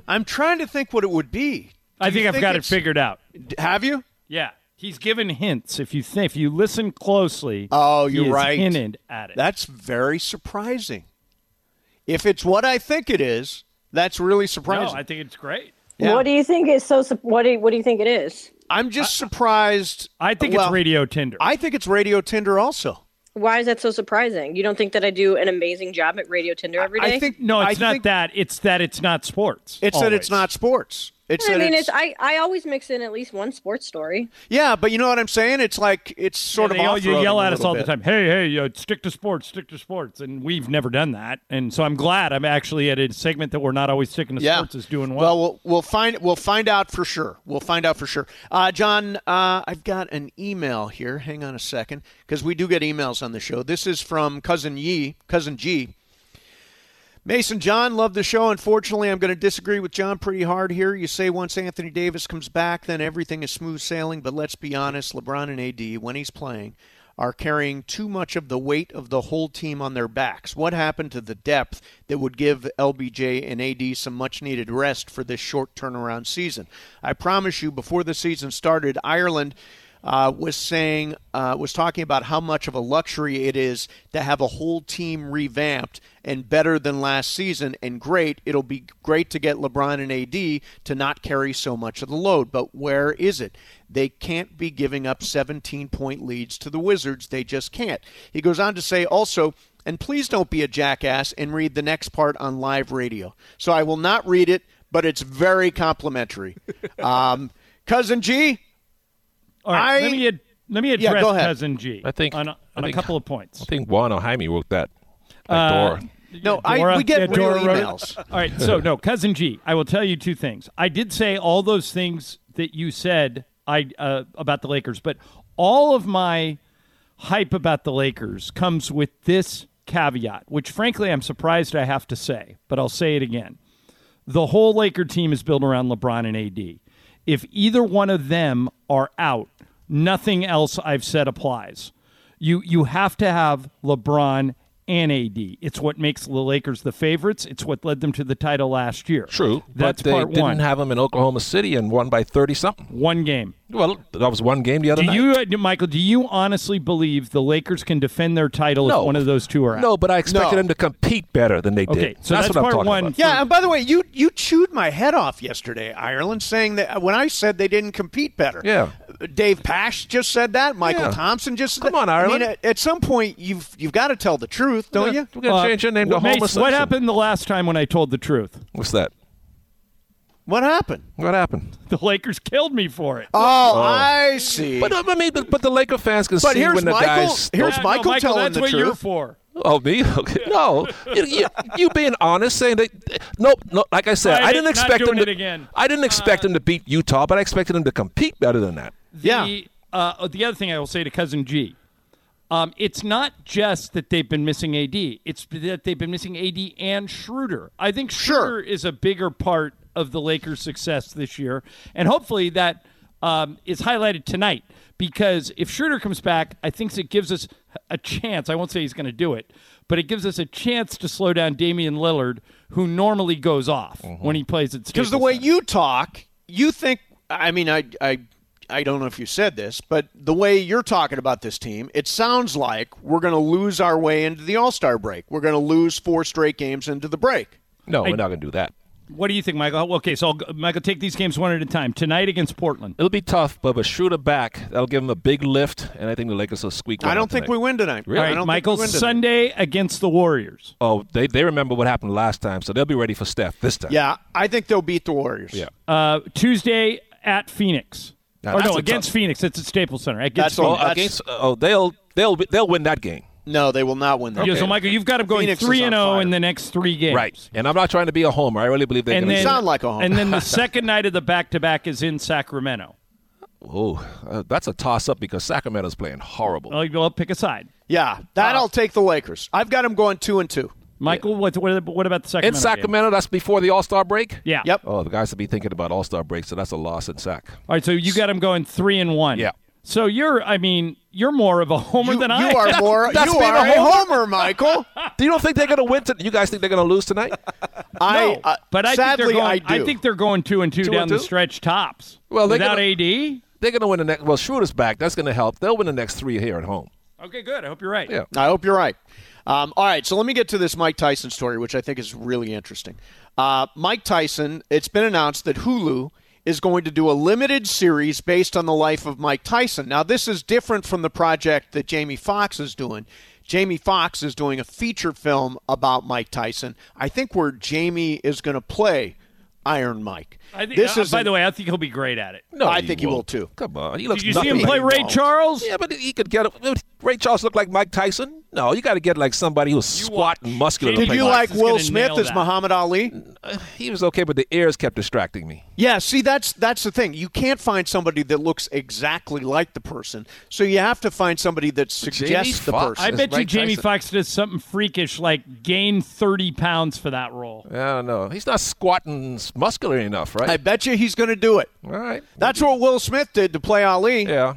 I'm trying to think what it would be. I think I've got it figured out. Have you? Yeah. He's given hints. If you listen closely, you're right. Hinted at it. That's very surprising. If it's what I think it is, that's really surprising. No, I think it's great. Yeah. What do you think is so? What do you think it is? I'm just surprised. I think it's Radio Tinder. I think it's Radio Tinder also. Why is that so surprising? You don't think that I do an amazing job at Radio Tinder every day? I think it's not that. It's that it's not sports. It's always. that it's not sports. I always mix in at least one sports story. Yeah, but you know what I'm saying? It's like it's sort of off-roading. You yell at us all bit. the time. Hey, stick to sports, and we've never done that. And so I'm glad I'm actually at a segment that we're not always sticking to sports is doing well. Well, we'll find out for sure. We'll find out for sure. John, I've got an email here. Hang on a second, because we do get emails on the show. This is from Cousin G. Mason, John, love the show. Unfortunately, I'm going to disagree with John pretty hard here. You say once Anthony Davis comes back, then everything is smooth sailing. But let's be honest, LeBron and AD, when he's playing, are carrying too much of the weight of the whole team on their backs. What happened to the depth that would give LBJ and AD some much-needed rest for this short turnaround season? I promise you, before the season started, Ireland was talking about how much of a luxury it is to have a whole team revamped and better than last season, and great. It'll be great to get LeBron and AD to not carry so much of the load, but where is it? They can't be giving up 17-point leads to the Wizards. They just can't. He goes on to say also, and please don't be a jackass and read the next part on live radio. So I will not read it, but it's very complimentary. Cousin G? All right, let me address Cousin G. I think on a couple of points. I think Juan or Jaime wrote that. Dora. No, we get real emails. All right, so no, Cousin G. I will tell you two things. I did say all those things that you said about the Lakers, but all of my hype about the Lakers comes with this caveat, which frankly I'm surprised I have to say, but I'll say it again. The whole Laker team is built around LeBron and AD. If either one of them are out, nothing else I've said applies. You have to have LeBron and AD. It's what makes the Lakers the favorites. It's what led them to the title last year. True, that's but they part one. didn't have them in Oklahoma City and won by 30-something. One game. Well, that was one game the other night. Michael, do you honestly believe the Lakers can defend their title if one of those two are out? No, but I expected them to compete better than they did. Okay, so that's what I'm part talking one. about. Yeah, and by the way, you chewed my head off yesterday, Ireland, saying that when I said they didn't compete better. Yeah. Dave Pasch just said that. Michael Thompson just said that. Come on, Ireland. I mean, at some point, you've got to tell the truth, don't you? We're going to change your name to Homer Simpson. What happened the last time when I told the truth? What's that? What happened? What happened? The Lakers killed me for it. Oh, I see. But I mean, but the Laker fans can But see here's when the Michael- guys. here's Michael telling that's the what truth. you're for. Oh, me? Okay. No, you being honest, saying that. No. Like I said, I didn't expect doing them it to. again. I didn't expect them to beat Utah, but I expected them to compete better than that. The other thing I will say to Cousin G, it's not just that they've been missing AD. It's that they've been missing AD and Schroeder. I think Schroeder is a bigger part of the Lakers' success this year, and hopefully that is highlighted tonight, because if Schroeder comes back, I think it gives us a chance. I won't say he's going to do it, but it gives us a chance to slow down Damian Lillard, who normally goes off when he plays at Staples Because the way Center. you talk, you think, I mean, I don't know if you said this, but the way you're talking about this team, it sounds like we're going to lose our way into the All-Star break. We're going to lose 4 straight games into the break. No, we're not going to do that. What do you think, Michael? Okay, so Michael, take these games one at a time. Tonight against Portland. It'll be tough, but with Schroeder back, that'll give them a big lift, and I think the Lakers will squeak one I don't out think tonight. we win tonight. Really? I All right, don't Michael, think we win tonight. Sunday against the Warriors. Oh, they remember what happened last time, so they'll be ready for Steph this time. Yeah, I think they'll beat the Warriors. Yeah. Tuesday at Phoenix. Now, Or that's no, a against tough- Phoenix. It's at Staples Center. Against That's all- Phoenix. they'll win that game. No, they will not win that. Yeah, so, Michael, you've got them going Phoenix is 3-0 on fire. in the next 3 games. Right. And I'm not trying to be a homer. I really believe they're And going to then, sound like a homer. And then the second night of the back-to-back is in Sacramento. That's a toss-up because Sacramento's playing horrible. Well, pick a side. Yeah, I'll take the Lakers. I've got them going 2-2. Michael, what about the Sacramento In Sacramento, that's before the All-Star break? game? Yeah. Yep. Oh, the guys will be thinking about All-Star break, so that's a loss in Sac. All right, so you got them going 3-1. Yeah. So you're more of a homer than I am. You are more. That's You being are a a homer. homer, Michael. Do you don't think they're going to win? You guys think they're going to lose tonight? But sadly, I do. I think they're going 2-2 down the 2-2? stretch tops. Well, they're without gonna- AD. They're going to win the next. Well, Schroeder's back. That's going to help. They'll win the next 3 here at home. Okay, good. I hope you're right. Yeah. I hope you're right. All right, so let me get to this Mike Tyson story, which I think is really interesting. Mike Tyson, it's been announced that Hulu is going to do a limited series based on the life of Mike Tyson. Now, this is different from the project that Jamie Foxx is doing. Jamie Foxx is doing a feature film about Mike Tyson. I think where Jamie is going to play Iron Mike. I think, by the way, I think he'll be great at it. No, I think he will too. Come on, he looks. Did you see him nothing play like- Ray Charles? Yeah, but he could get. Ray Charles look like Mike Tyson? No, you got to get like somebody who's squat and muscular. to Did play you Mike. like is Will gonna Smith nail as that. Muhammad Ali? He was okay, but the ears kept distracting me. Yeah, see, that's the thing. You can't find somebody that looks exactly like the person, so you have to find somebody that suggests the Foxx. person. I bet you Mike Jamie Tyson. Foxx does something freakish like gain 30 pounds for that role. I don't know. He's not squatting muscular enough, right? I bet you he's going to do it. All right. That's what Will Smith did to play Ali. Yeah.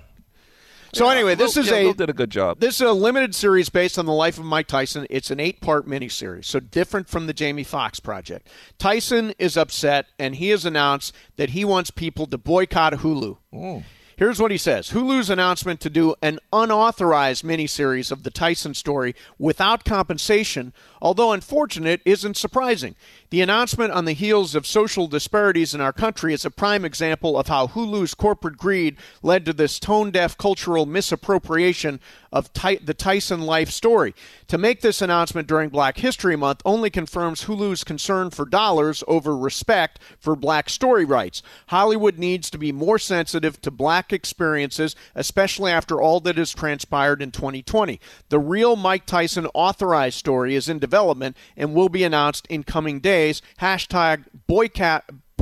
So anyway, this Will did a good job. This is a limited series based on the life of Mike Tyson. It's an 8-part miniseries, so different from the Jamie Foxx project. Tyson is upset, and he has announced that he wants people to boycott Hulu. Here's what he says. Hulu's announcement to do an unauthorized miniseries of the Tyson story without compensation, although unfortunate, isn't surprising. The announcement on the heels of social disparities in our country is a prime example of how Hulu's corporate greed led to this tone-deaf cultural misappropriation of the Tyson life story. To make this announcement during Black History Month only confirms Hulu's concern for dollars over respect for black story rights. Hollywood needs to be more sensitive to black experiences, especially after all that has transpired in 2020. The real Mike Tyson authorized story is in development and will be announced in coming days. Hashtag boycott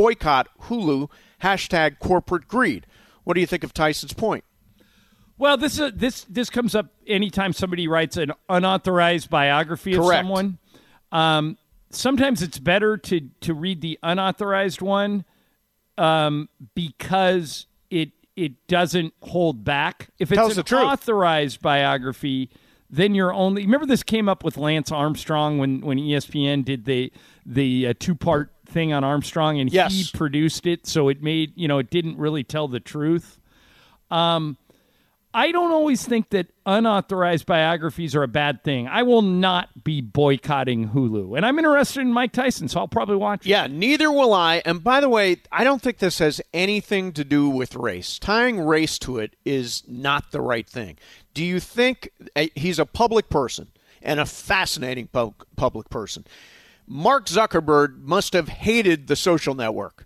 Hulu. Hashtag corporate greed. What do you think of Tyson's point? Well, this comes up anytime somebody writes an unauthorized biography of Correct. someone. Sometimes it's better to read the unauthorized one because it doesn't hold back. If Tells it's the an truth. authorized biography, then you're only. Remember, this came up with Lance Armstrong when ESPN did the 2-part thing on Armstrong, and Yes. he produced it, so it made it didn't really tell the truth. I don't always think that unauthorized biographies are a bad thing. I will not be boycotting Hulu. And I'm interested in Mike Tyson, so I'll probably watch it. Yeah, neither will I. And by the way, I don't think this has anything to do with race. Tying race to it is not the right thing. Do you think he's a public person and a fascinating public person? Mark Zuckerberg must have hated The Social Network.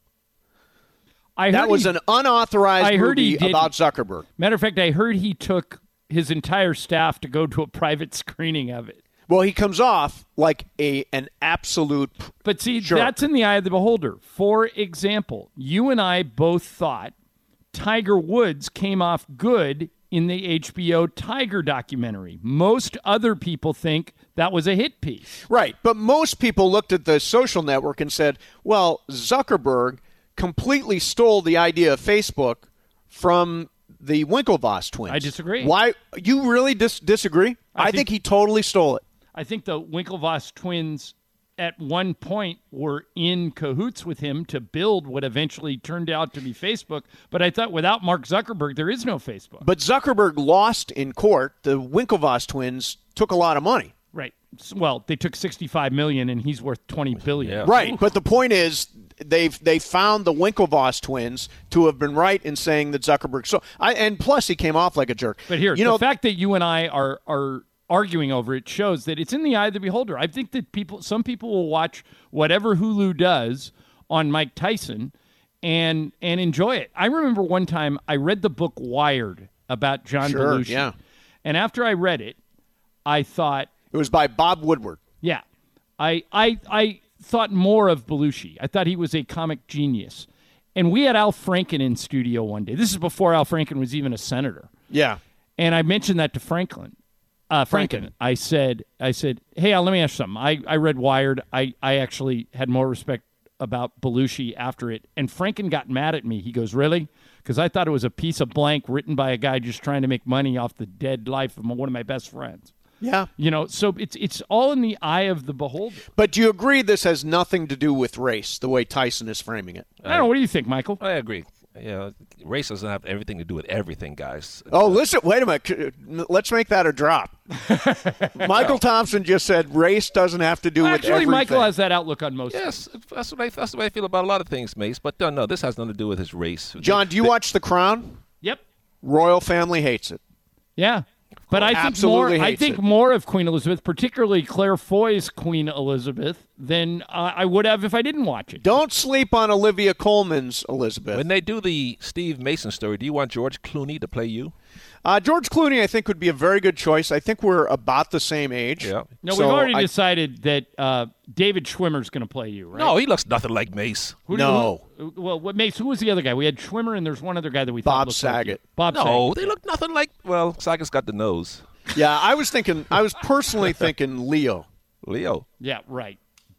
That was an unauthorized movie about Zuckerberg. Matter of fact, I heard he took his entire staff to go to a private screening of it. Well, he comes off like an absolute But see, jerk. that's in the eye of the beholder. For example, you and I both thought Tiger Woods came off good in the HBO Tiger documentary. Most other people think that was a hit piece. Right, but most people looked at The Social Network and said, well, Zuckerberg completely stole the idea of Facebook from the Winklevoss twins. I disagree. Why? You really disagree? I think he totally stole it. I think the Winklevoss twins at one point were in cahoots with him to build what eventually turned out to be Facebook. But I thought without Mark Zuckerberg, there is no Facebook. But Zuckerberg lost in court. The Winklevoss twins took a lot of money. Right. Well, they took $65 million, and he's worth $20 billion. Yeah. Right, but the point is they found the Winklevoss twins to have been right in saying that Zuckerberg. So and plus he came off like a jerk. But here, the fact that you and I are arguing over it shows that it's in the eye of the beholder. I think that some people will watch whatever Hulu does on Mike Tyson and enjoy it. I remember one time I read the book Wired about John Belushi. Yeah. And after I read it, I thought, it was by Bob Woodward. yeah, I thought more of Belushi. I thought he was a comic genius. And we had Al Franken in studio one day. This is before Al Franken was even a senator. Yeah. And I mentioned that to Franken. I said, hey, Al, let me ask you something. I read Wired. I actually had more respect about Belushi after it, and Franken got mad at me. He goes, "Really?" Because I thought it was a piece of blank written by a guy just trying to make money off the dead life of one of my best friends. Yeah. So it's all in the eye of the beholder. But do you agree this has nothing to do with race, the way Tyson is framing it? I don't know. What do you think, Michael? I agree. Race doesn't have everything to do with everything, guys. Oh, listen, wait a minute. Let's make that a drop. Michael Thompson just said race doesn't have to do with everything. Actually, Michael has that outlook on most Yes, that's the way I feel about a lot of things, Mace. But no, this has nothing to do with his race. John, do you watch The Crown? Yep. Royal family hates it. Yeah. But I think more of Queen Elizabeth, particularly Claire Foy's Queen Elizabeth, than I would have if I didn't watch it. Don't sleep on Olivia Colman's Elizabeth. When they do the Steve Mason story, do you want George Clooney to play you? George Clooney, I think, would be a very good choice. I think we're about the same age. Yeah. No, we've already decided that David Schwimmer's going to play you, right? No, he looks nothing like Mace. What Mace? Who was the other guy? We had Schwimmer, and there's one other guy that we thought Bob looked Saget. Like Bob No, Saget. they look nothing like. Well, Saget's got the nose. Yeah, I was personally thinking Leo. Leo. Yeah, right.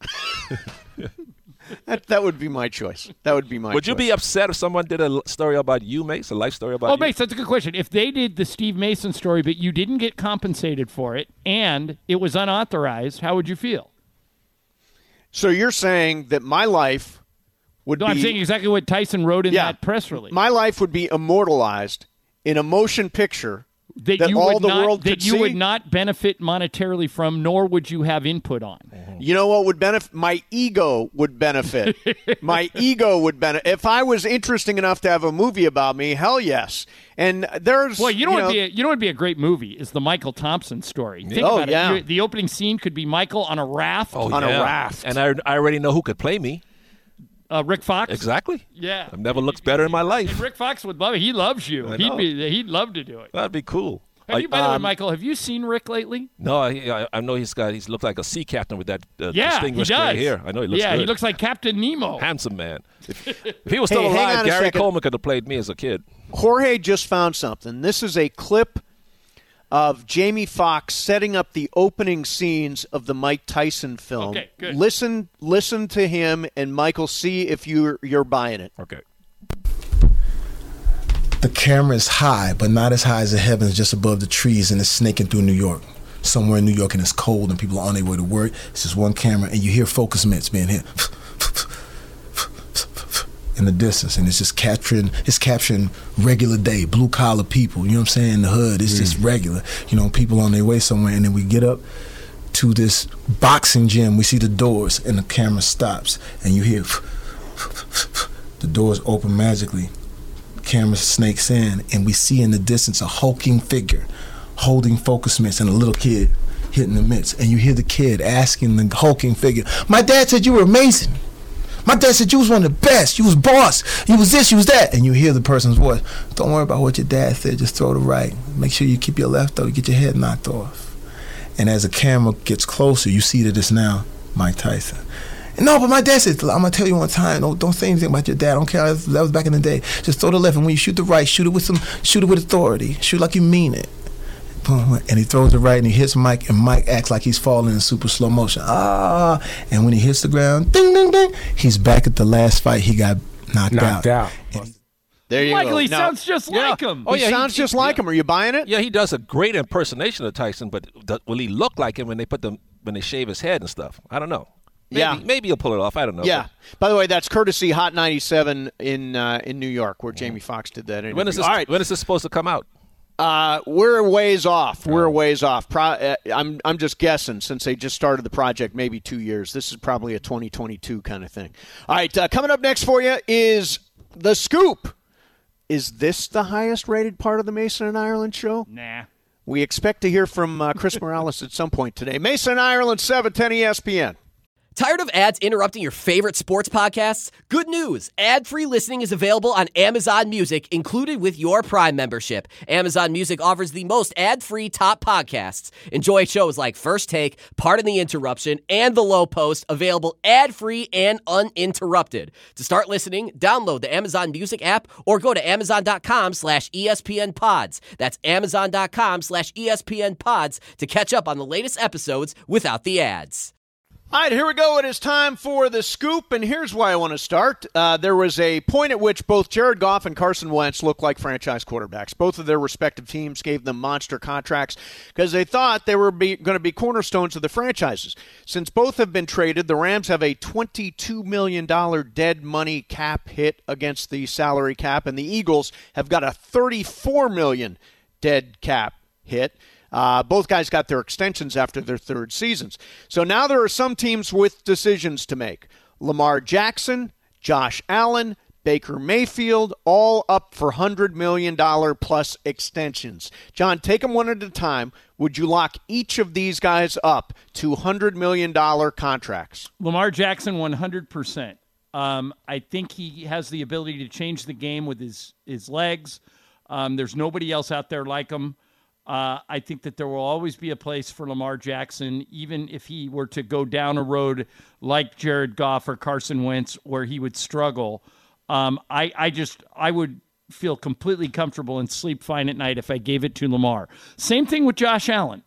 That would be my choice. Would you be upset if someone did a story about you, Mace? A life story about you? Oh, Mace, that's a good question. If they did the Steve Mason story, but you didn't get compensated for it, and it was unauthorized, how would you feel? So you're saying that my life would be... I'm saying exactly what Tyson wrote in that press release. My life would be immortalized in a motion picture that you all would the not, world could that you see? would not benefit monetarily from, nor would you have input on. You know what would benefit? My ego would benefit. My ego would benefit. If I was interesting enough to have a movie about me, hell yes. And there's... Well, you know what would be a great movie is the Michael Thompson story. Think about it. The opening scene could be Michael on a raft. A raft. And I already know who could play me. Rick Fox? Exactly. Yeah. I've never looked better in my life. And Rick Fox would love it. He loves you. He'd love to do it. That'd be cool. By the way, Michael, have you seen Rick lately? No, I know he's looked like a sea captain with that distinguished gray hair. I know he looks good. He looks like Captain Nemo. Handsome man. If he was still alive, Gary Coleman could have played me as a kid. Jorge just found something. This is a clip of Jamie Foxx setting up the opening scenes of the Mike Tyson film. Okay, good. Listen to him, and Michael, see if you're buying it. Okay. The camera is high, but not as high as the heavens, just above the trees, and it's snaking through New York. Somewhere in New York, and it's cold, and people are on their way to work. It's just one camera, and you hear focus mitts being hit in the distance, and it's capturing regular day, blue collar people. You know what I'm saying? The hood, it's just regular. People on their way somewhere, and then we get up to this boxing gym. We see the doors, and the camera stops, and you hear the doors open magically. Camera snakes in, and we see in the distance a hulking figure holding focus mitts and a little kid hitting the mitts. And you hear the kid asking the hulking figure, "My dad said you were amazing. My dad said you was one of the best. You was boss. You was this, you was that." And you hear the person's voice, "Don't worry about what your dad said. Just throw the right. Make sure you keep your left though. Get your head knocked off." And as the camera gets closer, you see that it's now Mike Tyson. "No, but my dad said, I'm going to tell you one time, don't say anything about your dad. I don't care. That was back in the day. Just throw the left, and when you shoot the right, shoot it with authority. Shoot like you mean it." Boom. And he throws the right, and he hits Mike, and Mike acts like he's falling in super slow motion. And when he hits the ground, ding, ding, ding, he's back at the last fight. He got knocked out. There you Michael, go. he sounds just like him. He sounds just like him. Are you buying it? Yeah, he does a great impersonation of Tyson, but will he look like him when they shave his head and stuff? I don't know. Maybe he'll pull it off. I don't know. Yeah. By the way, that's courtesy Hot 97 in New York, where Jamie Foxx did that interview. When is this supposed to come out? We're a ways off. I'm just guessing, since they just started the project, maybe 2 years. This is probably a 2022 kind of thing. All right, coming up next for you is The Scoop. Is this the highest rated part of the Mason and Ireland show? Nah. We expect to hear from Chris Morales at some point today. Mason and Ireland, 710 ESPN. Tired of ads interrupting your favorite sports podcasts? Good news! Ad-free listening is available on Amazon Music, included with your Prime membership. Amazon Music offers the most ad-free top podcasts. Enjoy shows like First Take, Pardon the Interruption, and The Low Post, available ad-free and uninterrupted. To start listening, download the Amazon Music app or go to amazon.com/ESPN Pods. That's amazon.com/ESPN Pods to catch up on the latest episodes without the ads. All right, here we go. It is time for the scoop, and here's why I want to start. There was a point at which both Jared Goff and Carson Wentz looked like franchise quarterbacks. Both of their respective teams gave them monster contracts because they thought they were going to be cornerstones of the franchises. Since both have been traded, the Rams have a $22 million dead money cap hit against the salary cap, and the Eagles have got a $34 million dead cap hit. Both guys got their extensions after their third seasons. So now there are some teams with decisions to make. Lamar Jackson, Josh Allen, Baker Mayfield, all up for $100 million plus extensions. John, take them one at a time. Would you lock each of these guys up to $100 million contracts? Lamar Jackson, 100%. I think he has the ability to change the game with his legs. There's nobody else out there like him. I think that there will always be a place for Lamar Jackson, even if he were to go down a road like Jared Goff or Carson Wentz where he would struggle. I would feel completely comfortable and sleep fine at night if I gave it to Lamar. Same thing with Josh Allen.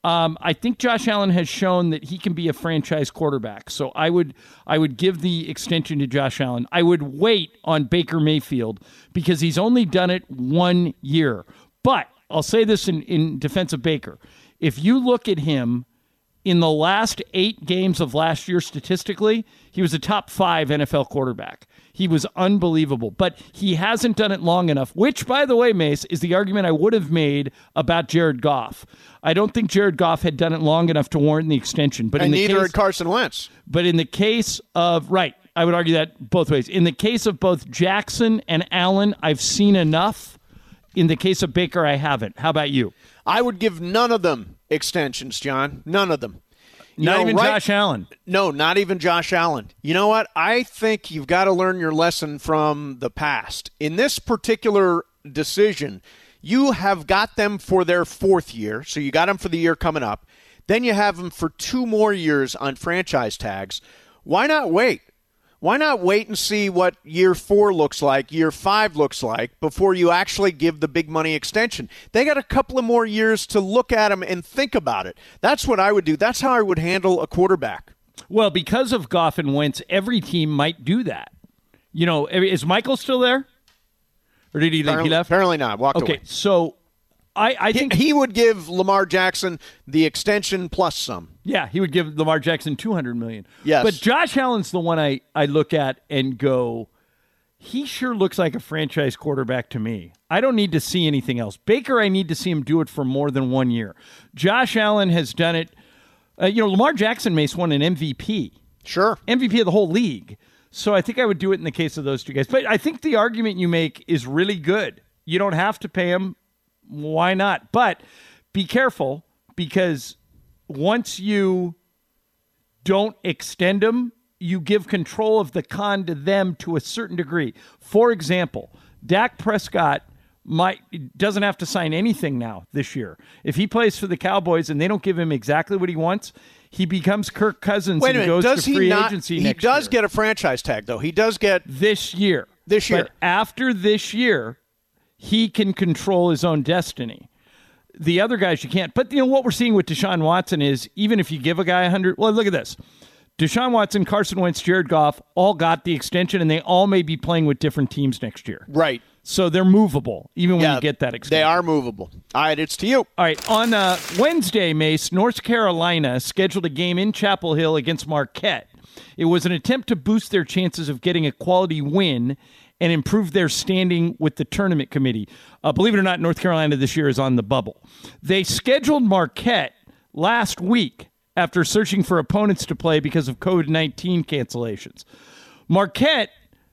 I think Josh Allen has shown that he can be a franchise quarterback. So I would give the extension to Josh Allen. I would wait on Baker Mayfield because he's only done it 1 year. But I'll say this in defense of Baker. If you look at him in the last 8 games of last year statistically, he was a top 5 NFL quarterback. He was unbelievable, but he hasn't done it long enough, which, by the way, Mace, is the argument I would have made about Jared Goff. I don't think Jared Goff had done it long enough to warrant the extension. But neither had Carson Wentz. But in the case of, right, I would argue that both ways. In the case of both Jackson and Allen, I've seen enough. In the case of Baker, I haven't. How about you? I would give none of them extensions, John. None of them. Not even Josh Allen. No, not even Josh Allen. You know what? I think you've got to learn your lesson from the past. In this particular decision, you have got them for their 4th year, so you got them for the year coming up. Then you have them for 2 more years on franchise tags. Why not wait? Why not wait and see what year 4 looks like, year 5 looks like, before you actually give the big money extension? They got a couple of more years to look at them and think about it. That's what I would do. That's how I would handle a quarterback. Well, because of Goff and Wentz, every team might do that. You know, is Michael still there? Or did he leave? He left? Apparently not. Walked away. Okay, so I think he would give Lamar Jackson the extension plus some. Yeah, he would give Lamar Jackson $200 million. Yes. But Josh Allen's the one I look at and go, he sure looks like a franchise quarterback to me. I don't need to see anything else. Baker, I need to see him do it for more than 1 year. Josh Allen has done it. Lamar Jackson won an MVP. Sure. MVP of the whole league. So I think I would do it in the case of those two guys. But I think the argument you make is really good. You don't have to pay him. Why not? But be careful, because once you don't extend them, you give control of the con to them to a certain degree. For example, Dak Prescott doesn't have to sign anything now this year. If he plays for the Cowboys and they don't give him exactly what he wants, he becomes Kirk Cousins and goes to free agency next year. He does get a franchise tag, though. He does get this year. But after this year, he can control his own destiny. The other guys you can't. But what we're seeing with Deshaun Watson is, even if you give a guy 100, well, look at this. Deshaun Watson, Carson Wentz, Jared Goff all got the extension, and they all may be playing with different teams next year. Right. So they're movable, even when you get that extension. They are movable. All right, it's to you. All right, on Wednesday, Mace, North Carolina scheduled a game in Chapel Hill against Marquette. It was an attempt to boost their chances of getting a quality win and improve their standing with the tournament committee. Believe it or not, North Carolina this year is on the bubble. They scheduled Marquette last week after searching for opponents to play because of COVID-19 cancellations. Marquette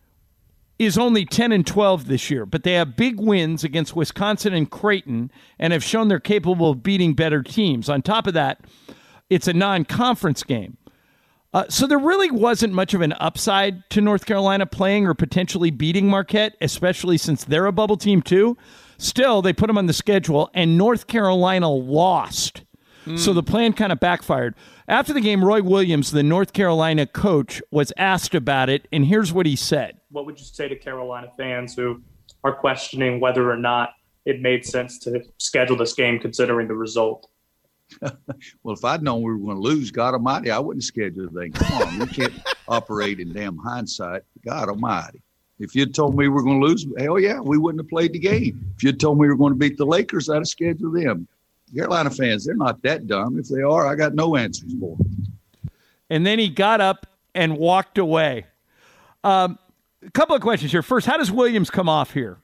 is only 10-12 this year, but they have big wins against Wisconsin and Creighton and have shown they're capable of beating better teams. On top of that, it's a non-conference game. So there really wasn't much of an upside to North Carolina playing or potentially beating Marquette, especially since they're a bubble team too. Still, they put them on the schedule, and North Carolina lost. So the plan kind of backfired. After the game, Roy Williams, the North Carolina coach, was asked about it, and here's what he said. What would you say to Carolina fans who are questioning whether or not it made sense to schedule this game considering the result? Well, if I'd known we were going to lose, God Almighty, I wouldn't schedule the thing. Come on, we can't operate in damn hindsight. God Almighty. If you'd told me we were going to lose, hell yeah, we wouldn't have played the game. If you'd told me we were going to beat the Lakers, I'd have scheduled them. Carolina fans, they're not that dumb. If they are, I got no answers for them. And then he got up and walked away. A couple of questions here. First, how does Williams come off here?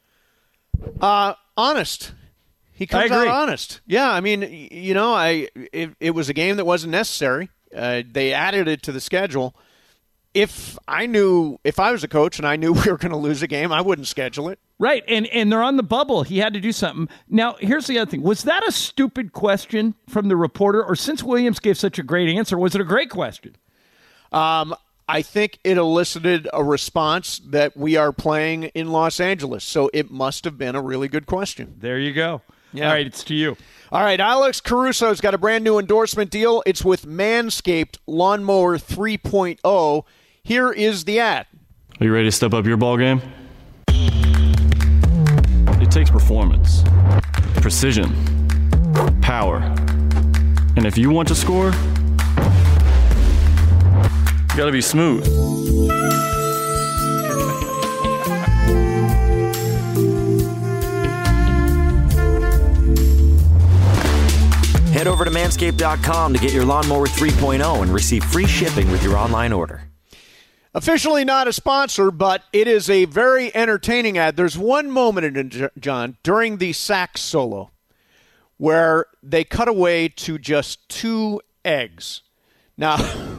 Honest. He comes out honest. Yeah, I mean, it was a game that wasn't necessary. They added it to the schedule. If I was a coach and I knew we were going to lose a game, I wouldn't schedule it. Right, and they're on the bubble. He had to do something. Now, here's the other thing. Was that a stupid question from the reporter, or since Williams gave such a great answer, was it a great question? I think it elicited a response that we are playing in Los Angeles, so it must have been a really good question. There you go. Yeah. All right, it's to you. All right, Alex Caruso's got a brand new endorsement deal. It's with Manscaped Lawnmower 3.0. Here is the ad. Are you ready to step up your ball game? It takes performance, precision, power. And if you want to score, you gotta be smooth. Head over to manscaped.com to get your Lawnmower 3.0 and receive free shipping with your online order. Officially not a sponsor, but it is a very entertaining ad. There's one moment in it, John, during the sax solo where they cut away to just 2 eggs. Now,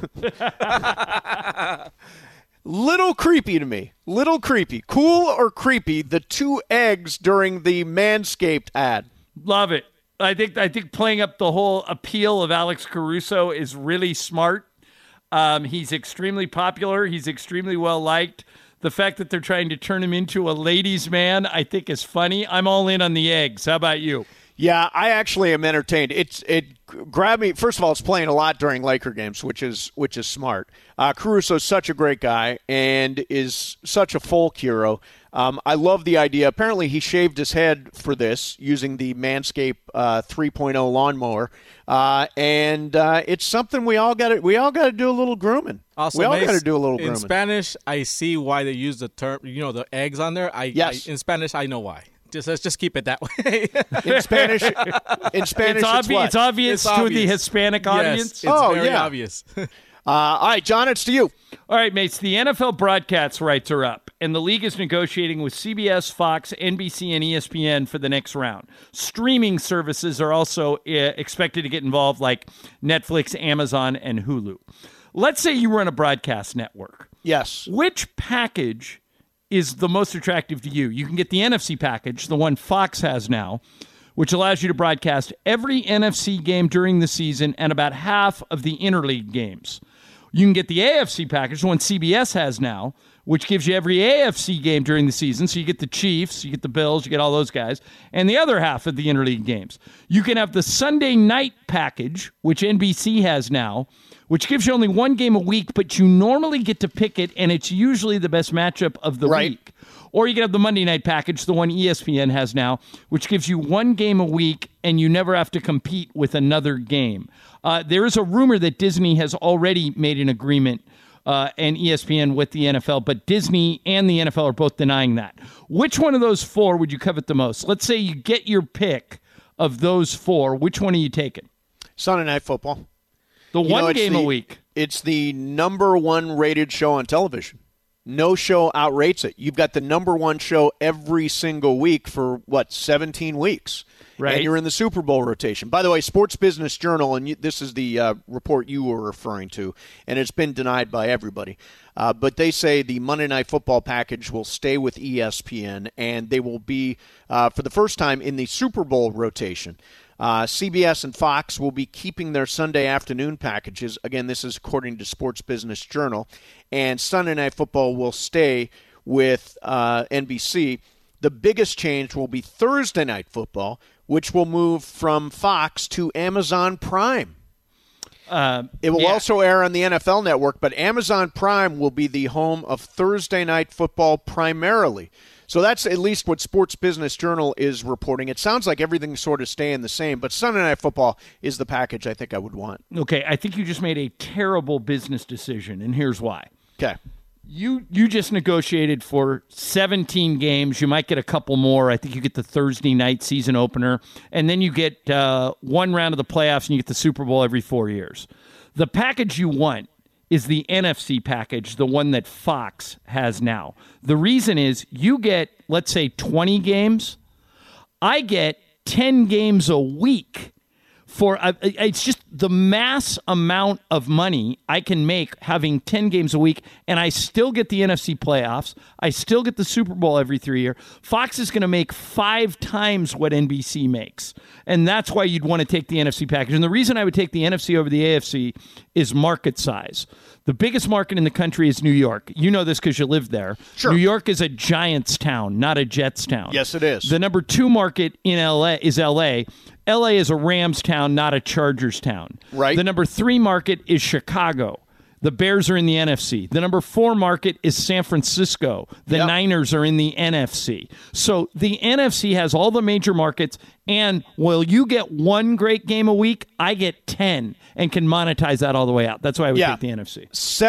little creepy to me. Little creepy. Cool or creepy, the 2 eggs during the Manscaped ad? Love it. I think playing up the whole appeal of Alex Caruso is really smart. He's extremely popular. He's extremely well-liked. The fact that they're trying to turn him into a ladies' man, I think, is funny. I'm all in on the eggs. How about you? Yeah, I actually am entertained. It grabbed me. First of all, it's playing a lot during Laker games, which is smart. Caruso's such a great guy and is such a folk hero. I love the idea. Apparently, he shaved his head for this using the Manscaped 3.0 lawnmower, and it's something we all got to do a little grooming. Also, we all got to do a little grooming. In Spanish, I see why they use the term. The eggs on there. Yes. In Spanish, I know why. Let's just keep it that way. In Spanish, it's obvious to the Hispanic audience. Yes, it's very obvious. All right, John, it's to you. All right, mates, the NFL broadcast rights are up, and the league is negotiating with CBS, Fox, NBC, and ESPN for the next round. Streaming services are also expected to get involved, like Netflix, Amazon, and Hulu. Let's say you run a broadcast network. Yes. Which package is the most attractive to you? You can get the NFC package, the one Fox has now, which allows you to broadcast every NFC game during the season and about half of the interleague games. You can get the AFC package, the one CBS has now, which gives you every AFC game during the season. So you get the Chiefs, you get the Bills, you get all those guys, and the other half of the interleague games. You can have the Sunday night package, which NBC has now, which gives you only one game a week, but you normally get to pick it, and it's usually the best matchup of the week. Or you can have the Monday night package, the one ESPN has now, which gives you one game a week, and you never have to compete with another game. There is a rumor that Disney has already made an agreement, and ESPN with the NFL, but Disney and the NFL are both denying that. Which one of those 4 would you covet the most? Let's say you get your pick of those 4. Which one are you taking? Sunday Night Football. The one game a week. It's the number 1 rated show on television. No show outrates it. You've got the number 1 show every single week for, 17 weeks. Right. And you're in the Super Bowl rotation. By the way, Sports Business Journal, and this is the report you were referring to, and it's been denied by everybody. But they say the Monday Night Football package will stay with ESPN, and they will be, for the first time, in the Super Bowl rotation. CBS and Fox will be keeping their Sunday afternoon packages. Again, this is according to Sports Business Journal. And Sunday Night Football will stay with NBC. The biggest change will be Thursday Night Football, which will move from Fox to Amazon Prime. It will also air on the NFL Network, but Amazon Prime will be the home of Thursday Night Football primarily. So that's at least what Sports Business Journal is reporting. It sounds like everything's sort of staying the same, but Sunday Night Football is the package I think I would want. Okay, I think you just made a terrible business decision, and here's why. Okay. You just negotiated for 17 games. You might get a couple more. I think you get the Thursday night season opener, and then you get one round of the playoffs, and you get the Super Bowl every 4 years. The package you want is the NFC package, the one that Fox has now. The reason is you get, let's say, 20 games. I get 10 games a week. It's just the mass amount of money I can make having 10 games a week, and I still get the NFC playoffs. I still get the Super Bowl every 3 years. Fox is going to make 5 times what NBC makes, and that's why you'd want to take the NFC package. And the reason I would take the NFC over the AFC is market size. The biggest market in the country is New York. You know this because you live there. Sure. New York is a Giants town, not a Jets town. Yes, it is. The number 2 market in LA is LA. LA is a Rams town, not a Chargers town. Right. The number 3 market is Chicago. The Bears are in the NFC. The number 4 market is San Francisco. The Niners are in the NFC. So the NFC has all the major markets, and while you get 1 great game a week, I get 10 and can monetize that all the way out. That's why I would take the NFC.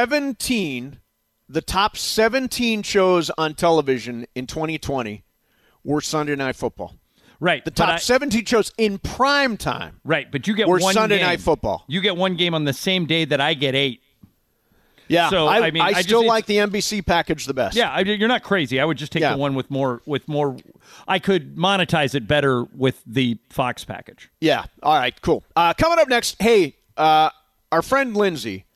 17, the top 17 shows on television in 2020 were Sunday Night Football. Right. The top 17 shows in prime time. Right, but you get were one Sunday game. Night Football. You get 1 game on the same day that I get 8. Yeah, so, I still like the NBC package the best. Yeah, you're not crazy. I would just take the one with more. I could monetize it better with the Fox package. Yeah. All right. Cool. Coming up next, hey, our friend Lindsay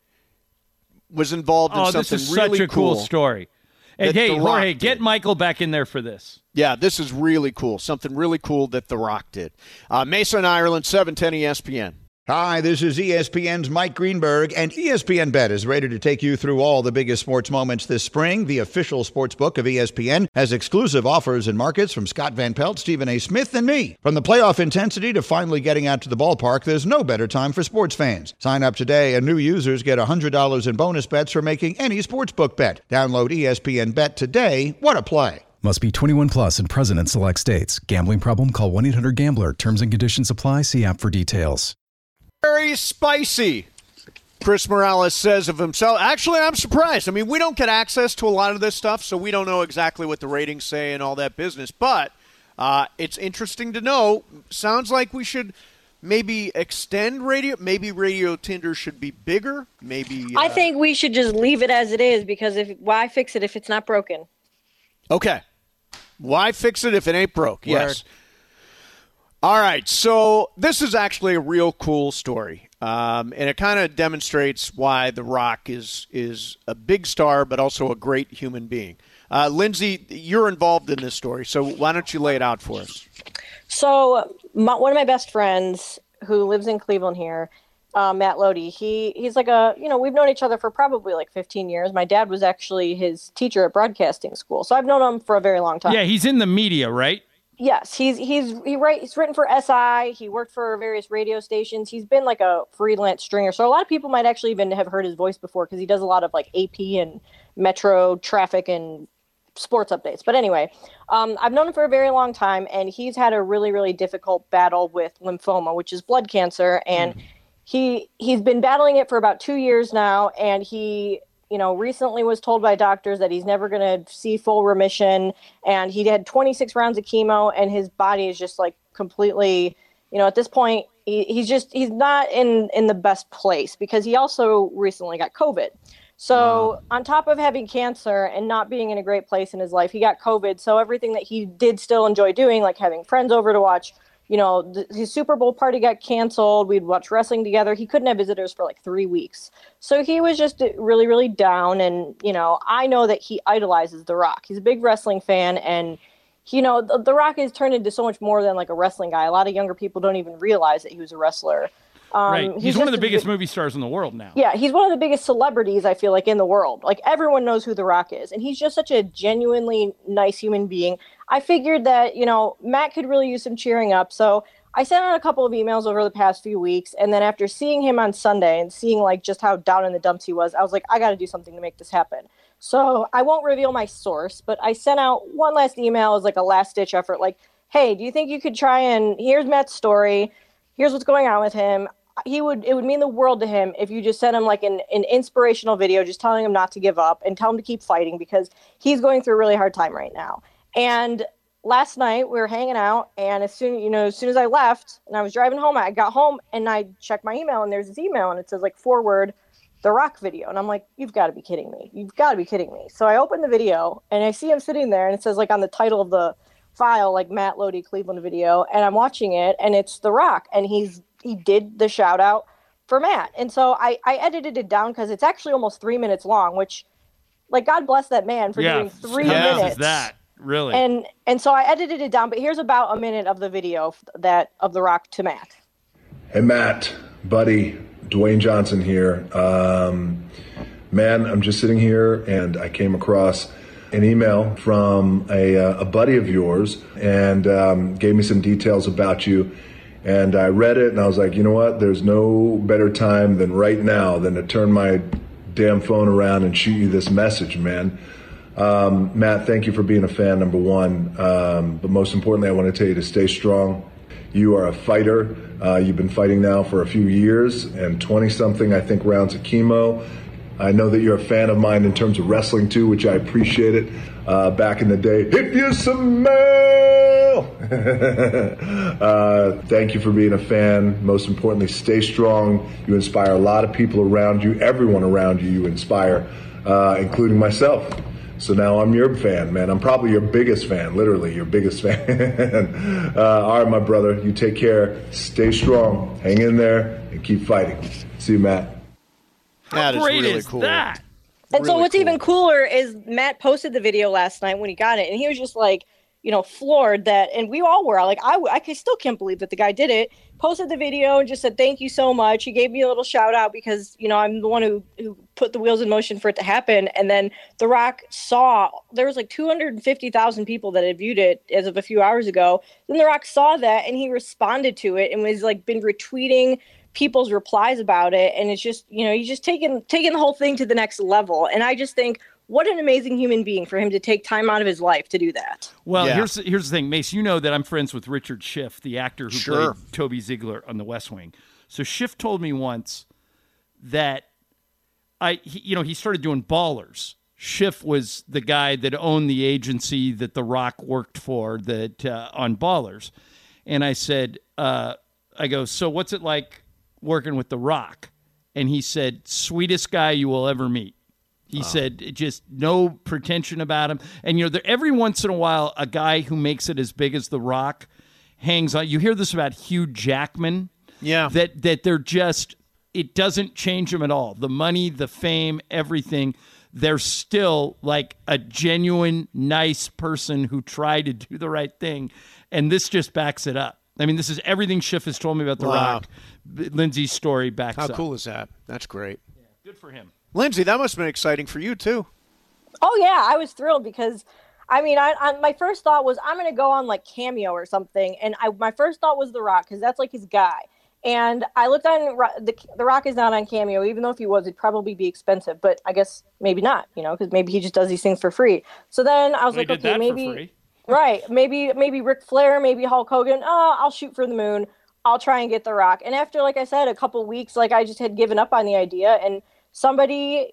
was involved in something really cool. This is such a cool story. And hey, Jorge, get Michael back in there for this. Yeah, this is really cool. Something really cool that The Rock did. Mason, Ireland, 710 ESPN. Hi, this is ESPN's Mike Greenberg, and ESPN Bet is ready to take you through all the biggest sports moments this spring. The official sports book of ESPN has exclusive offers and markets from Scott Van Pelt, Stephen A. Smith, and me. From the playoff intensity to finally getting out to the ballpark, there's no better time for sports fans. Sign up today, and new users get $100 in bonus bets for making any sportsbook bet. Download ESPN Bet today. What a play. Must be 21 plus and present in select states. Gambling problem? Call 1-800-GAMBLER. Terms and conditions apply. See app for details. Very spicy, Chris Morales says of himself. Actually, I'm surprised. I mean, we don't get access to a lot of this stuff, so we don't know exactly what the ratings say and all that business. But it's interesting to know. Sounds like we should maybe extend radio. Maybe Radio Tinder should be bigger. Maybe I think we should just leave it as it is, because why fix it if it's not broken? Okay. Why fix it if it ain't broke? Yes. All right, so this is actually a real cool story, and it kind of demonstrates why The Rock is a big star but also a great human being. Lindsay, you're involved in this story, so why don't you lay it out for us? So one of my best friends who lives in Cleveland here, Matt Lodi, he's like we've known each other for probably like 15 years. My dad was actually his teacher at broadcasting school, so I've known him for a very long time. Yeah, he's in the media, right? Yes, he's written for SI. He worked for various radio stations. He's been like a freelance stringer. So a lot of people might actually even have heard his voice before, because he does a lot of like AP and Metro traffic and sports updates. But anyway, I've known him for a very long time, and he's had a really, really difficult battle with lymphoma, which is blood cancer. And he's been battling it for about 2 years now. And he recently was told by doctors that he's never going to see full remission. And he had 26 rounds of chemo, and his body is just like completely, at this point, he's not in the best place, because he also recently got COVID. So on top of having cancer and not being in a great place in his life, he got COVID. So everything that he did still enjoy doing, like having friends over to watch, his Super Bowl party got canceled. We'd watch wrestling together. He couldn't have visitors for like 3 weeks. So he was just really, really down. And, I know that he idolizes The Rock. He's a big wrestling fan. And, The Rock has turned into so much more than like a wrestling guy. A lot of younger people don't even realize that he was a wrestler. Right. He's one of the biggest movie stars in the world now. Yeah, he's one of the biggest celebrities, I feel like, in the world. Like, everyone knows who The Rock is. And he's just such a genuinely nice human being. I figured that, Matt could really use some cheering up. So I sent out a couple of emails over the past few weeks. And then after seeing him on Sunday and seeing, like, just how down in the dumps he was, I was like, I got to do something to make this happen. So I won't reveal my source, but I sent out one last email as like a last-ditch effort, like, hey, do you think you could try and, here's Matt's story, here's what's going on with him. It would mean the world to him if you just sent him like an inspirational video, just telling him not to give up and tell him to keep fighting because he's going through a really hard time right now. And last night we were hanging out, and as soon as I left and I was driving home, I got home and I checked my email, and there's this email and it says like forward The Rock video. And I'm like, you've got to be kidding me. You've got to be kidding me. So I opened the video and I see him sitting there, and it says like on the title of the file, like Matt Lodi Cleveland video, and I'm watching it and it's The Rock, and he did the shout out for Matt. And so I edited it down because it's actually almost 3 minutes long, which, like, God bless that man for doing 3 minutes. Is that really? And so I edited it down, but here's about a minute of the video of The Rock to Matt. Hey, Matt, buddy, Dwayne Johnson here. Man, I'm just sitting here and I came across an email from a buddy of yours, and gave me some details about you. And I read it and I was like, you know what? There's no better time than right now than to turn my damn phone around and shoot you this message, man. Matt, thank you for being a fan, number one. But most importantly, I want to tell you to stay strong. You are a fighter. You've been fighting now for a few years and 20-something, I think, rounds of chemo. I know that you're a fan of mine in terms of wrestling, too, which I appreciate it. Back in the day, if you smell. Thank you for being a fan. Most importantly, stay strong. You inspire a lot of people around you. Everyone around you inspire, including myself. So now I'm your fan, man. I'm probably your biggest fan, literally your biggest fan. All right, my brother, you take care. Stay strong. Hang in there and keep fighting. See you, Matt. That is great really is cool. that? And Really so what's cool. even cooler is Matt posted the video last night when he got it, and he was just like, floored that, and we all were like, I still can't believe that the guy did it. Posted the video and just said, thank you so much. He gave me a little shout out because, I'm the one who put the wheels in motion for it to happen. And then The Rock saw, there was like 250,000 people that had viewed it as of a few hours ago. Then The Rock saw that and he responded to it and was like been retweeting people's replies about it. And it's just, he's just taking the whole thing to the next level. And I just think, what an amazing human being for him to take time out of his life to do that. Well, here's the thing, Mace. You know that I'm friends with Richard Schiff, the actor who played Toby Ziegler on The West Wing. So Schiff told me once that he started doing Ballers. Schiff was the guy that owned the agency that The Rock worked for on Ballers. And I said, I go, so what's it like working with The Rock? And he said, sweetest guy you will ever meet. He said, just no pretension about him. And, every once in a while, a guy who makes it as big as The Rock hangs on. You hear this about Hugh Jackman. Yeah. That they're just, it doesn't change them at all. The money, the fame, everything. They're still like a genuine, nice person who tried to do the right thing. And this just backs it up. I mean, this is everything Schiff has told me about The Rock. Lindsay's story backs up. How cool is that? That's great. Yeah, good for him. Lindsay, that must have been exciting for you, too. Oh, yeah, I was thrilled because, my first thought was I'm going to go on, like, Cameo or something, and my first thought was The Rock because that's, like, his guy. And I looked on, The Rock is not on Cameo, even though if he was, it'd probably be expensive, but I guess maybe not, because maybe he just does these things for free. So then I was like, okay, maybe, right, maybe Ric Flair, maybe Hulk Hogan, I'll shoot for the moon, I'll try and get The Rock. And after, like I said, a couple weeks, like, I just had given up on the idea, and somebody,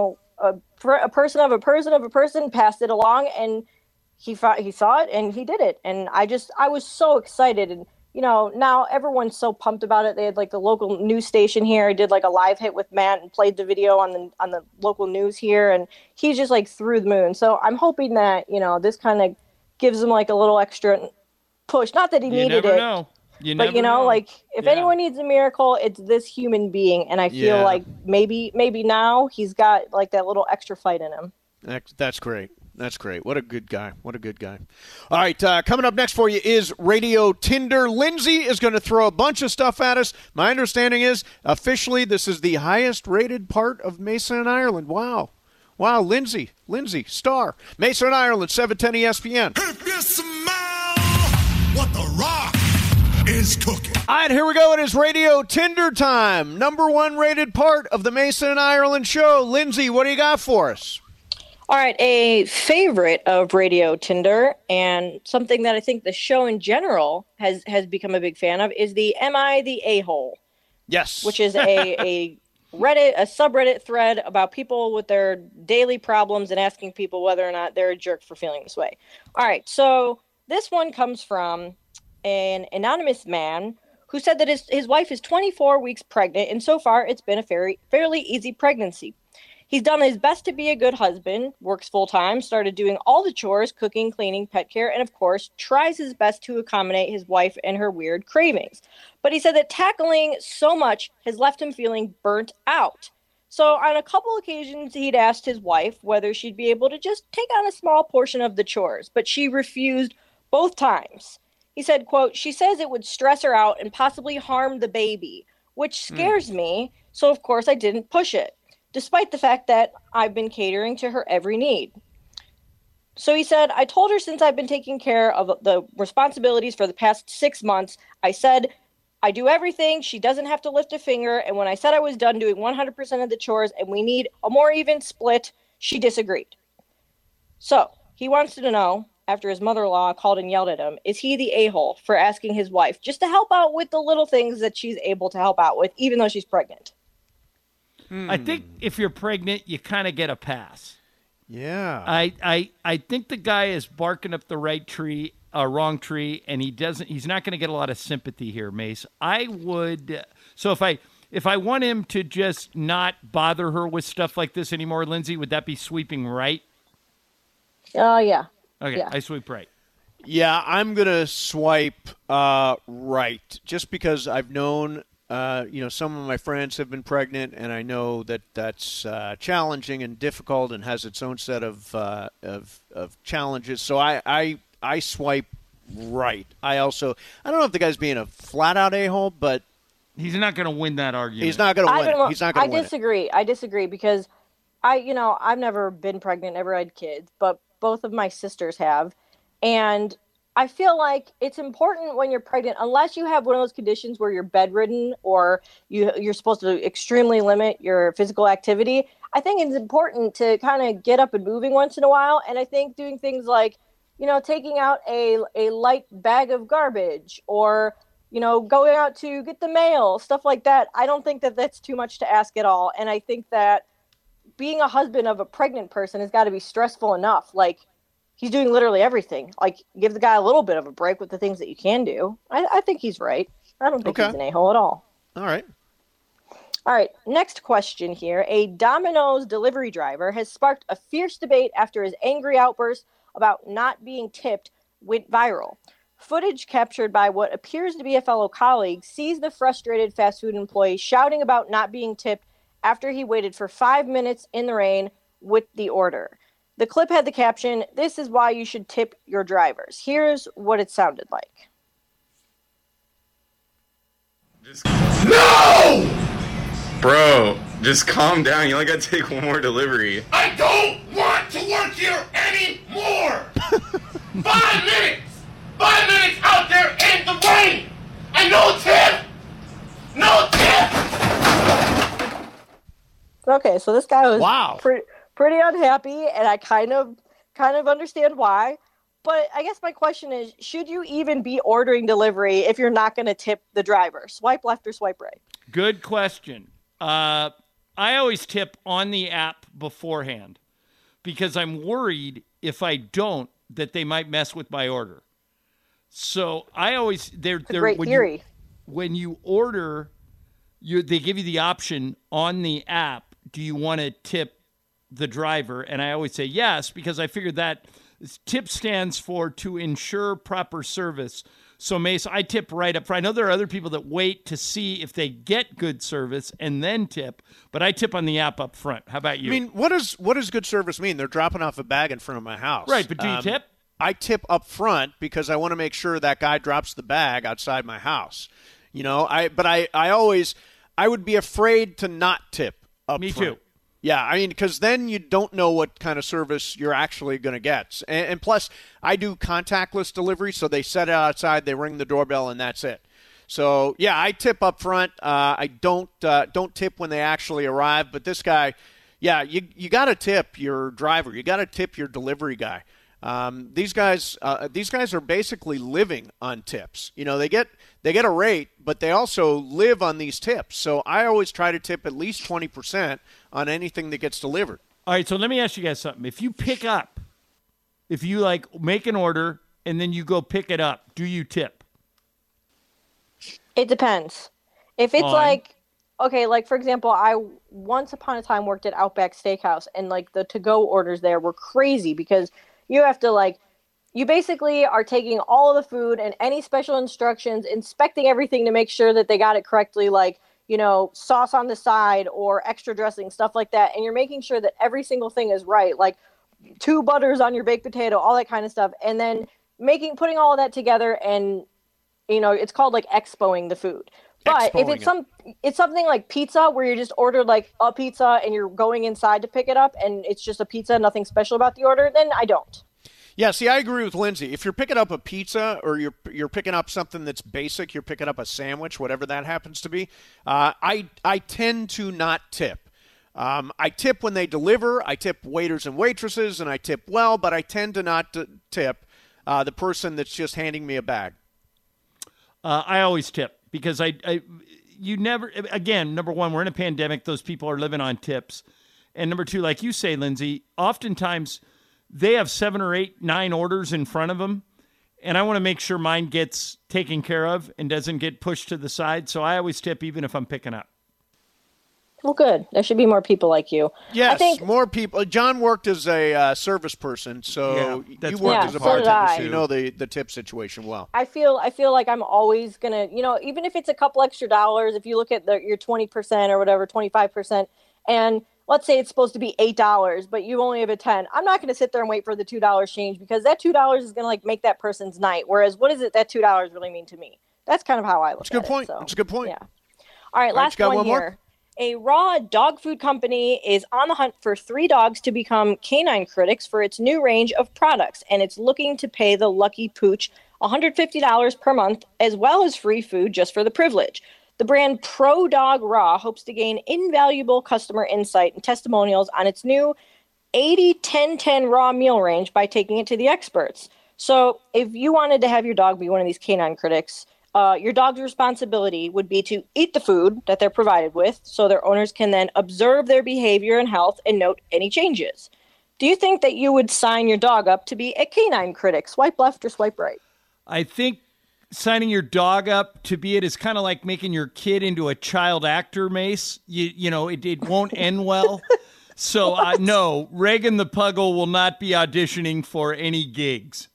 a person of a person passed it along, and he saw it and he did it. And I was so excited. And, now everyone's so pumped about it. They had like the local news station here did like a live hit with Matt and played the video on the local news here. And he's just like through the moon. So I'm hoping that, this kind of gives him like a little extra push. Not that he needed it. Know. But like if anyone needs a miracle, it's this human being, and I feel like maybe now he's got like that little extra fight in him. That's great. That's great. What a good guy. What a good guy. All right, coming up next for you is Radio Tinder. Lindsay is going to throw a bunch of stuff at us. My understanding is officially this is the highest rated part of Mason and Ireland. Wow, Lindsay, star. Mason and Ireland, 710 ESPN. If you smell what The Rock is cooking. All right, here we go. It is Radio Tinder time. Number 1 rated part of the Mason and Ireland show. Lindsay, what do you got for us? All right, a favorite of Radio Tinder and something that I think the show in general has become a big fan of is the Am I the A-hole? Yes. Which is a subreddit thread about people with their daily problems and asking people whether or not they're a jerk for feeling this way. All right, so this one comes from an anonymous man who said that his wife is 24 weeks pregnant, and so far it's been a fairly easy pregnancy. He's done his best to be a good husband, works full-time, started doing all the chores, cooking, cleaning, pet care, and of course, tries his best to accommodate his wife and her weird cravings. But he said that tackling so much has left him feeling burnt out. So on a couple occasions, he'd asked his wife whether she'd be able to just take on a small portion of the chores, but she refused both times. He said, quote, "She says it would stress her out and possibly harm the baby, which scares me, so of course I didn't push it, despite the fact that I've been catering to her every need." So he said, "I told her since I've been taking care of the responsibilities for the past 6 months, I said, I do everything. She doesn't have to lift a finger. And when I said I was done doing 100% of the chores and we need a more even split, she disagreed." So he wants to know, after his mother-in-law called and yelled at him, is he the a-hole for asking his wife just to help out with the little things that she's able to help out with, even though she's pregnant? I think if you're pregnant, you kind of get a pass. Yeah. I think the guy is barking up the wrong tree, and he's not going to get a lot of sympathy here, Mace. So if I want him to just not bother her with stuff like this anymore, Lindsay, would that be sweeping right? Yeah. Okay, yeah. I sweep right. Yeah, I'm going to swipe right, just because I've known, some of my friends have been pregnant, and I know that that's challenging and difficult and has its own set of challenges. So I swipe right. I don't know if the guy's being a flat-out a-hole, but he's not going to win that argument. He's not going to win it. He's not going to win it. I disagree because I've never been pregnant, never had kids, but both of my sisters have. And I feel like it's important when you're pregnant, unless you have one of those conditions where you're bedridden or you're supposed to extremely limit your physical activity. I think it's important to kind of get up and moving once in a while. And I think doing things like, taking out a light bag of garbage or, going out to get the mail, stuff like that. I don't think that that's too much to ask at all. And I think that being a husband of a pregnant person has got to be stressful enough. Like, he's doing literally everything. Like, give the guy a little bit of a break with the things that you can do. I think he's right. I don't think he's an a-hole at all. All right. All right, next question here. A Domino's delivery driver has sparked a fierce debate after his angry outburst about not being tipped went viral. Footage captured by what appears to be a fellow colleague sees the frustrated fast food employee shouting about not being tipped after he waited for 5 minutes in the rain with the order. The clip had the caption, "This is why you should tip your drivers." Here's what it sounded like. No! Bro, just calm down. You only gotta take one more delivery. I don't want to work here anymore! 5 minutes! 5 minutes out there in the rain! And no tip! No tip! Okay, so this guy was pretty unhappy, and I kind of understand why. But I guess my question is, should you even be ordering delivery if you're not going to tip the driver? Swipe left or swipe right? Good question. I always tip on the app beforehand because I'm worried if I don't that they might mess with my order. So I always great theory. When you order, they give you the option on the app. Do you want to tip the driver? And I always say yes, because I figured that tip stands for to ensure proper service. So, Mace, I tip right up front. I know there are other people that wait to see if they get good service and then tip, but I tip on the app up front. How about you? I mean, what does good service mean? They're dropping off a bag in front of my house. Right, but do you tip? I tip up front because I want to make sure that guy drops the bag outside my house. I would be afraid to not tip up front. Me too. Yeah, I mean, because then you don't know what kind of service you're actually going to get. And plus, I do contactless delivery, so they set it outside, they ring the doorbell, and that's it. So, yeah, I tip up front. I don't tip when they actually arrive. But this guy, Yeah, you got to tip your driver. You got to tip your delivery guy. These guys are basically living on tips. You know, they get a rate, but they also live on these tips. So I always try to tip at least 20% on anything that gets delivered. All right, so let me ask you guys something. If you make an order and then you go pick it up, do you tip? It depends. If it's like for example, I once upon a time worked at Outback Steakhouse, and like the to-go orders there were crazy because you have to you basically are taking all of the food and any special instructions, inspecting everything to make sure that they got it correctly, sauce on the side or extra dressing, stuff like that. And you're making sure that every single thing is right, like 2 butters on your baked potato, all that kind of stuff. And then putting all of that together, and, it's called expoing the food. But if it's something like pizza, where you just ordered a pizza and you're going inside to pick it up and it's just a pizza, nothing special about the order, then I don't. Yeah, see, I agree with Lindsay. If you're picking up a pizza or you're picking up something that's basic, you're picking up a sandwich, whatever that happens to be, I tend to not tip. I tip when they deliver. I tip waiters and waitresses, and I tip well, but I tend to not tip the person that's just handing me a bag. I always tip. Because number one, we're in a pandemic. Those people are living on tips. And number two, like you say, Lindsay, oftentimes they have 7 or 8, 9 orders in front of them. And I want to make sure mine gets taken care of and doesn't get pushed to the side. So I always tip even if I'm picking up. Well, good. There should be more people like you. Yes, I think more people. John worked as a service person, so you worked as a bartender, so you know the tip situation well. I feel like I'm always going to, even if it's a couple extra dollars, if you look at your 20% or whatever, 25%, and let's say it's supposed to be $8, but you only have a 10, I'm not going to sit there and wait for the $2 change, because that $2 is going to make that person's night. Whereas what does that $2 really mean to me? That's kind of how I look at it. That's a good point. That's a good point. Yeah. All right, last one here. More? A raw dog food company is on the hunt for 3 dogs to become canine critics for its new range of products, and it's looking to pay the lucky pooch $150 per month, as well as free food just for the privilege. The brand Pro Dog Raw hopes to gain invaluable customer insight and testimonials on its new 80-10-10 raw meal range by taking it to the experts. So if you wanted to have your dog be one of these canine critics, your dog's responsibility would be to eat the food that they're provided with, so their owners can then observe their behavior and health and note any changes. Do you think that you would sign your dog up to be a canine critic? Swipe left or swipe right? I think signing your dog up to be it is kind of like making your kid into a child actor, Mace. It won't end well. So, no, Reagan the Puggle will not be auditioning for any gigs.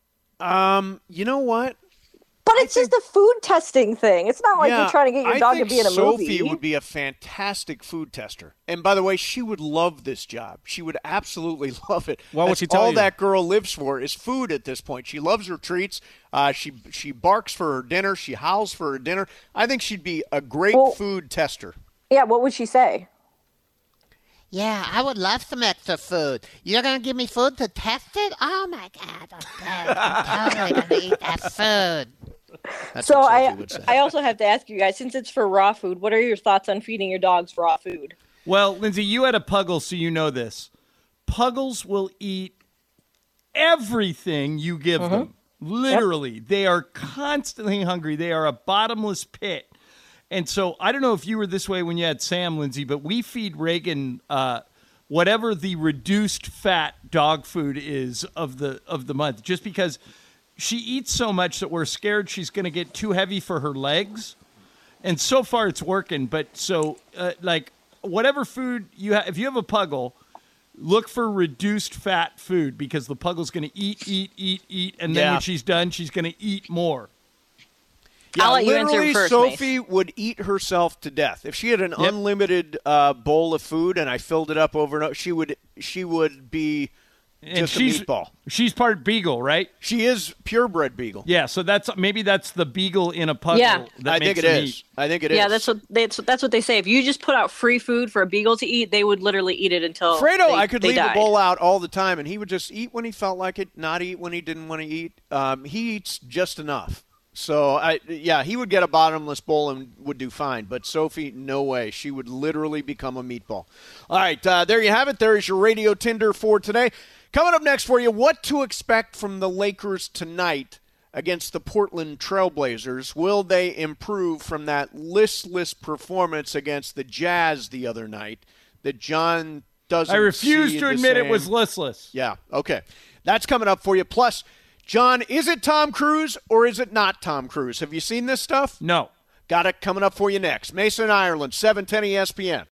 You know what? But it's just a food testing thing. It's not like you're trying to get your dog to be in a movie. Sophie would be a fantastic food tester. And by the way, she would love this job. She would absolutely love it. What would she tell you? All that girl lives for is food at this point. She loves her treats. She barks for her dinner. She howls for her dinner. I think she'd be a great food tester. Yeah, what would she say? Yeah, I would love some extra food. You're going to give me food to test it? Oh, my God. I'm totally going to eat that food. That's so what Sophie would say. I also have to ask you guys, since it's for raw food, what are your thoughts on feeding your dogs raw food? Well, Lindsay, you had a puggle, so you know this. Puggles will eat everything you give them. Literally. Yep. They are constantly hungry. They are a bottomless pit. And so I don't know if you were this way when you had Sam, Lindsay, but we feed Reagan whatever the reduced fat dog food is of the month, just because she eats so much that we're scared she's going to get too heavy for her legs. And so far it's working. But so whatever food you have, if you have a puggle, look for reduced fat food, because the puggle's going to eat. And then when she's done, she's going to eat more. Yeah, I'll let you answer literally, first, Sophie would eat herself to death. If she had an unlimited bowl of food and I filled it up over and over, she would be just a meatball. She's part Beagle, right? She is purebred Beagle. Yeah, so that's the Beagle in a puggle. Yeah. That I think it is. I think it is. Yeah, that's what they say. If you just put out free food for a Beagle to eat, they would literally eat it until Fredo, I could leave died. the bowl out all the time, and he would just eat when he felt like it, not eat when he didn't want to eat. He eats just enough. So, he would get a bottomless bowl and would do fine. But Sophie, no way. She would literally become a meatball. All right, there you have it. There is your Radio Tinder for today. Coming up next for you, what to expect from the Lakers tonight against the Portland Trailblazers. Will they improve from that listless performance against the Jazz the other night that John doesn't I refuse see to the admit same? it was listless. Yeah, okay. That's coming up for you. Plus, John, is it Tom Cruise or is it not Tom Cruise? Have you seen this stuff? No. Got it coming up for you next. Mason, Ireland, 710 ESPN.